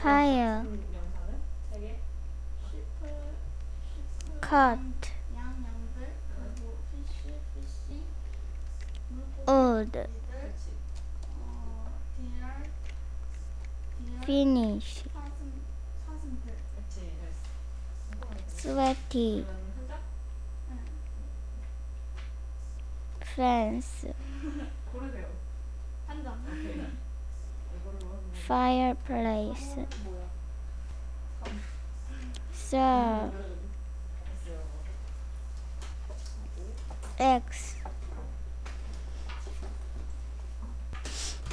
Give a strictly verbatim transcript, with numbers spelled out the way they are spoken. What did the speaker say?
fire, cut, wood, finish, sweaty, fence, fireplace, serve, X,